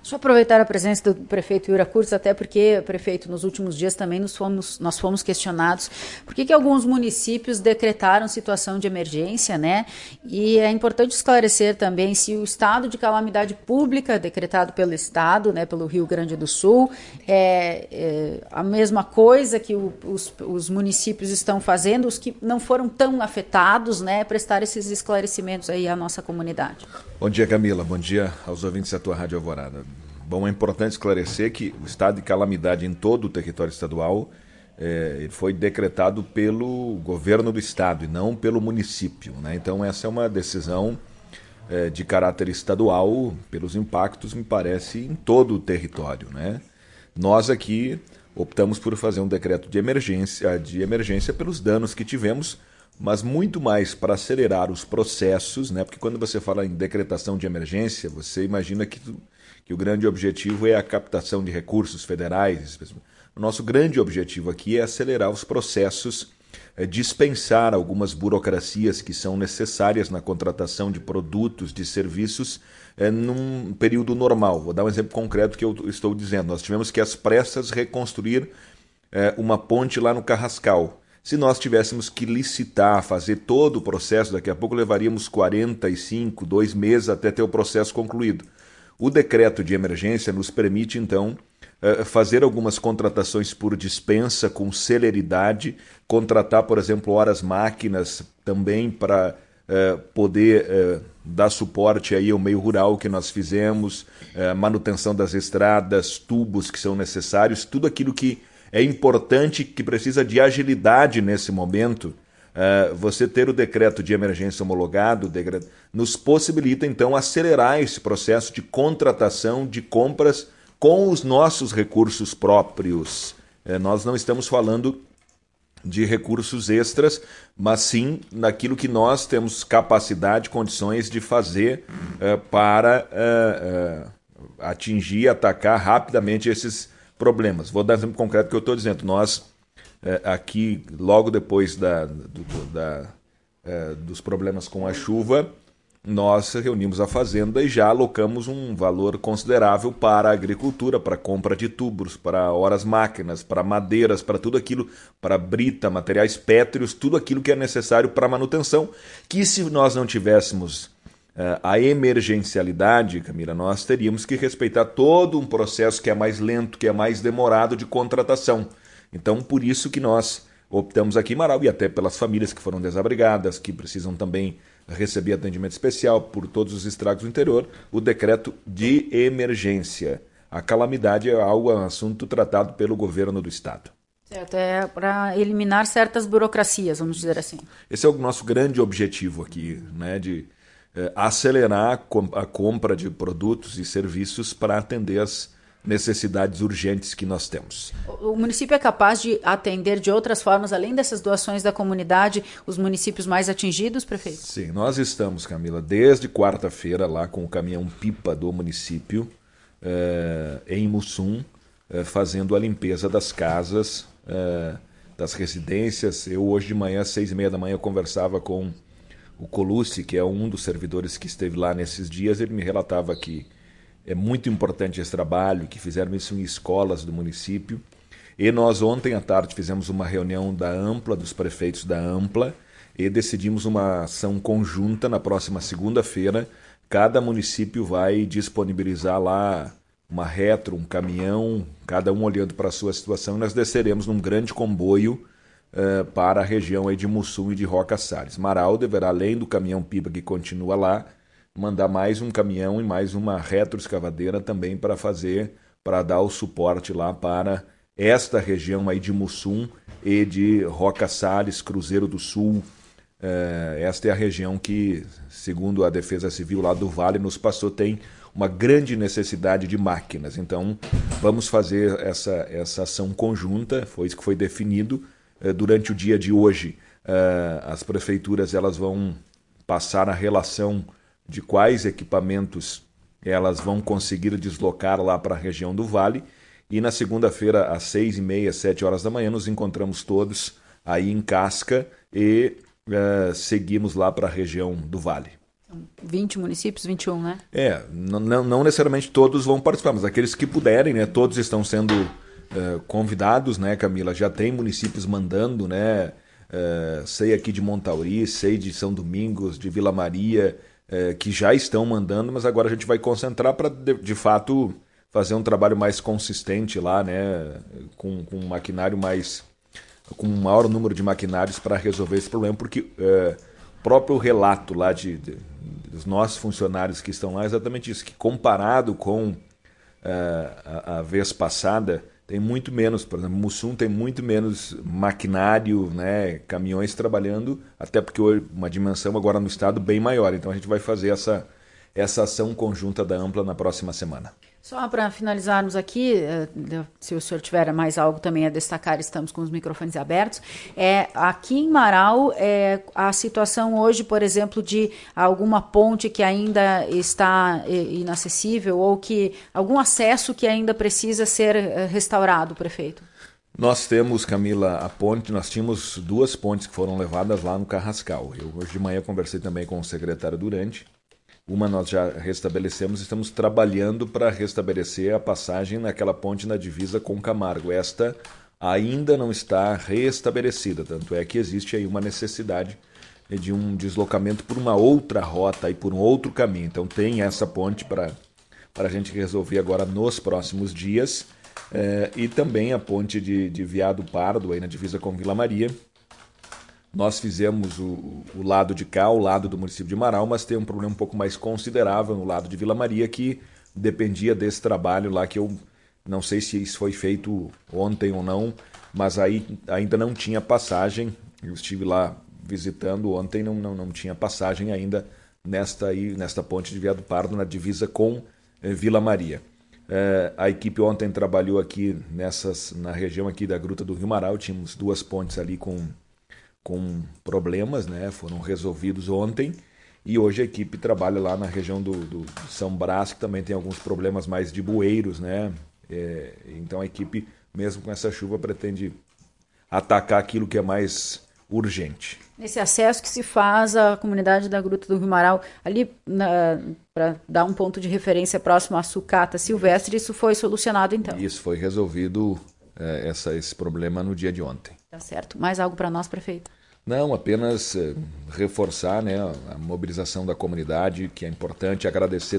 Deixa eu aproveitar a presença do prefeito Yura Kurtz, até porque, prefeito, nos últimos dias também nós fomos questionados por que alguns municípios decretaram situação de emergência, né? E é importante esclarecer também se o estado de calamidade pública decretado pelo estado, né, pelo Rio Grande do Sul, é a mesma coisa que os municípios estão fazendo, os que não foram tão afetados, né, prestar esses esclarecimentos aí à nossa comunidade. Bom dia, Camila. Bom dia aos ouvintes da tua Rádio Alvorada. Bom, é importante esclarecer que o estado de calamidade em todo o território estadual foi decretado pelo governo do estado e não pelo município, né? Então essa é uma decisão de caráter estadual, pelos impactos, me parece, em todo o território, né? Nós aqui optamos por fazer um decreto de emergência pelos danos que tivemos, mas muito mais para acelerar os processos, né? Porque quando você fala em decretação de emergência, você imagina que o grande objetivo é a captação de recursos federais. O nosso grande objetivo aqui é acelerar os processos, dispensar algumas burocracias que são necessárias na contratação de produtos, de serviços, num período normal. Vou dar um exemplo concreto que eu estou dizendo. Nós tivemos que, às pressas, reconstruir uma ponte lá no Carrascal. Se nós tivéssemos que licitar, fazer todo o processo, daqui a pouco levaríamos 45, 2 meses até ter o processo concluído. O decreto de emergência nos permite, então, fazer algumas contratações por dispensa com celeridade, contratar, por exemplo, horas máquinas também para poder dar suporte aí ao meio rural que nós fizemos, manutenção das estradas, tubos que são necessários, tudo aquilo que é importante, que precisa de agilidade nesse momento. Você ter o decreto de emergência homologado nos possibilita, então, acelerar esse processo de contratação, de compras com os nossos recursos próprios. Nós não estamos falando de recursos extras, mas sim naquilo que nós temos capacidade, condições de fazer para atingir, atacar rapidamente esses problemas. Vou dar um exemplo concreto que eu estou dizendo. Nós, aqui, logo depois dos problemas com a chuva, nós reunimos a fazenda e já alocamos um valor considerável para a agricultura, para a compra de tubos, para horas máquinas, para madeiras, para tudo aquilo, para brita, materiais pétreos, tudo aquilo que é necessário para a manutenção, que se nós não tivéssemos a emergencialidade, Camila, nós teríamos que respeitar todo um processo que é mais lento, que é mais demorado de contratação. Então, por isso que nós optamos aqui em Marau, e até pelas famílias que foram desabrigadas, que precisam também receber atendimento especial por todos os estragos do interior, o decreto de emergência. A calamidade é um assunto tratado pelo governo do estado. Certo, é para eliminar certas burocracias, vamos dizer assim. Esse é o nosso grande objetivo aqui, né, de acelerar a compra de produtos e serviços para atender as necessidades urgentes que nós temos. O município é capaz de atender de outras formas, além dessas doações da comunidade, os municípios mais atingidos, prefeito? Sim, nós estamos, Camila, desde quarta-feira lá com o caminhão-pipa do município em Mussum, fazendo a limpeza das casas, das residências. Eu hoje de manhã, às 6h30 da manhã, eu conversava com o Colucci, que é um dos servidores que esteve lá nesses dias. Ele me relatava que é muito importante esse trabalho, que fizeram isso em escolas do município. E nós ontem à tarde fizemos uma reunião da Ampla, dos prefeitos da Ampla, e decidimos uma ação conjunta na próxima segunda-feira. Cada município vai disponibilizar lá uma retro, um caminhão, cada um olhando para a sua situação, e nós desceremos num grande comboio para a região aí de Mussum e de Roca Salles. Marau deverá, além do caminhão-pipa que continua lá, mandar mais um caminhão e mais uma retroescavadeira também para dar o suporte lá para esta região aí de Mussum e de Roca Salles, Cruzeiro do Sul. Esta é a região que, segundo a Defesa Civil lá do Vale, nos passou, tem uma grande necessidade de máquinas. Então, vamos fazer essa ação conjunta, foi isso que foi definido. Durante o dia de hoje, as prefeituras elas vão passar a relação de quais equipamentos elas vão conseguir deslocar lá para a região do Vale, e na segunda-feira, às 6h30, 7h da manhã, nos encontramos todos aí em Casca e seguimos lá para a região do Vale. 20 municípios, 21, né? Não necessariamente todos vão participar, mas aqueles que puderem, né? Todos estão sendo convidados, né, Camila? Já tem municípios mandando, né? Sei aqui de Montauri, sei de São Domingos, de Vila Maria, que já estão mandando, mas agora a gente vai concentrar para, de fato, fazer um trabalho mais consistente lá, né? Com um maquinário mais... com um maior número de maquinários para resolver esse problema, porque o próprio relato lá dos nossos funcionários que estão lá é exatamente isso, que comparado com a vez passada, tem muito menos, por exemplo, Mussum tem muito menos maquinário, né, caminhões trabalhando, até porque uma dimensão agora no estado bem maior, então a gente vai fazer essa ação conjunta da Ampla na próxima semana. Só para finalizarmos aqui, se o senhor tiver mais algo também a destacar, estamos com os microfones abertos. Aqui em Marau, a situação hoje, por exemplo, de alguma ponte que ainda está inacessível ou que algum acesso que ainda precisa ser restaurado, prefeito? Nós temos, Camila, a ponte, nós tínhamos 2 pontes que foram levadas lá no Carrascal. Eu hoje de manhã conversei também com o secretário Durante. Uma nós já restabelecemos, estamos trabalhando para restabelecer a passagem naquela ponte na divisa com Camargo. Esta ainda não está restabelecida, tanto é que existe aí uma necessidade de um deslocamento por uma outra rota e por um outro caminho. Então tem essa ponte para a gente resolver agora nos próximos dias, e também a ponte de Veado Pardo, aí na divisa com Vila Maria. Nós fizemos o lado de cá, o lado do município de Marau, mas tem um problema um pouco mais considerável no lado de Vila Maria, que dependia desse trabalho lá, que eu não sei se isso foi feito ontem ou não, mas aí ainda não tinha passagem. Eu estive lá visitando ontem, não tinha passagem ainda nesta ponte de Veado Pardo, na divisa com Vila Maria. A equipe ontem trabalhou aqui na região aqui da Gruta do Rio Marau, tínhamos 2 pontes ali com problemas, né? Foram resolvidos ontem, e hoje a equipe trabalha lá na região do São Brás, que também tem alguns problemas mais de bueiros, né? Então a equipe, mesmo com essa chuva, pretende atacar aquilo que é mais urgente. Nesse acesso que se faz à comunidade da Gruta do Rio Marau, ali para dar um ponto de referência próximo à sucata silvestre, isso foi solucionado então? Isso foi resolvido, esse problema no dia de ontem. Tá certo. Mais algo para nós, prefeito? Não, apenas reforçar, né, a mobilização da comunidade, que é importante, agradecer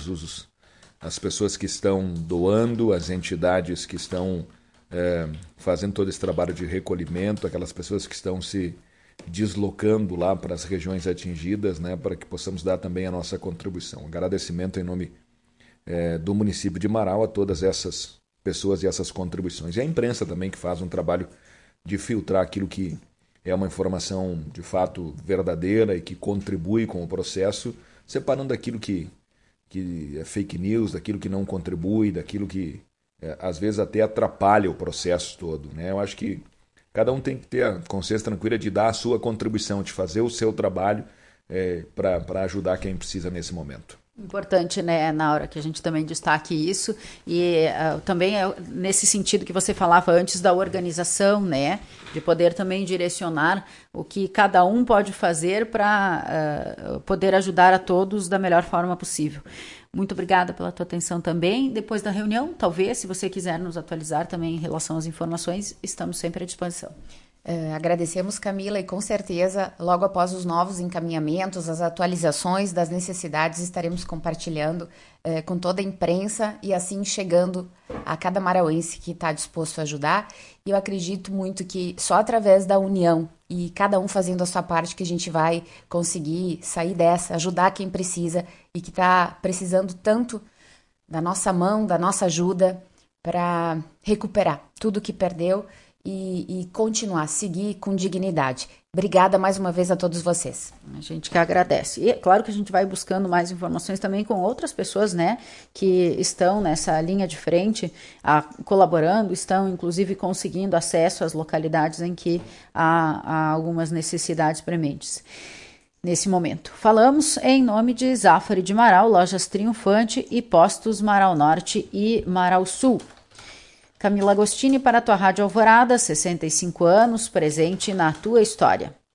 as pessoas que estão doando, as entidades que estão fazendo todo esse trabalho de recolhimento, aquelas pessoas que estão se deslocando lá para as regiões atingidas, né, para que possamos dar também a nossa contribuição. Agradecimento em nome do município de Marau a todas essas pessoas e essas contribuições. E a imprensa também, que faz um trabalho de filtrar aquilo que é uma informação de fato verdadeira e que contribui com o processo, separando aquilo que é fake news, daquilo que não contribui, daquilo que às vezes até atrapalha o processo todo, né? Eu acho que cada um tem que ter a consciência tranquila de dar a sua contribuição, de fazer o seu trabalho para ajudar quem precisa nesse momento. Importante, né, na hora que a gente também destaque isso, e também nesse sentido que você falava antes da organização, né, de poder também direcionar o que cada um pode fazer para poder ajudar a todos da melhor forma possível. Muito obrigada pela tua atenção também. Depois da reunião, talvez, se você quiser nos atualizar também em relação às informações, estamos sempre à disposição. Agradecemos, Camila, e com certeza, logo após os novos encaminhamentos, as atualizações das necessidades, estaremos compartilhando com toda a imprensa e assim chegando a cada marauense que está disposto a ajudar. E eu acredito muito que só através da união e cada um fazendo a sua parte que a gente vai conseguir sair dessa, ajudar quem precisa e que está precisando tanto da nossa mão, da nossa ajuda para recuperar tudo que perdeu e continuar, seguir com dignidade. Obrigada mais uma vez a todos vocês. A gente que agradece. E é claro que a gente vai buscando mais informações também com outras pessoas, né, que estão nessa linha de frente, colaborando, estão inclusive conseguindo acesso às localidades em que há algumas necessidades prementes. Nesse momento, falamos em nome de Zafari de Marau, Lojas Triunfante e Postos Marau Norte e Marau Sul. Camila Agostini para a tua Rádio Alvorada, 65 anos, presente na tua história.